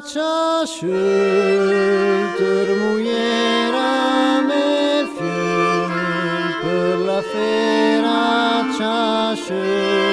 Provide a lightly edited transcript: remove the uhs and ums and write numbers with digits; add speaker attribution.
Speaker 1: ceasul târmuiera me fiul, per la fera ceasul.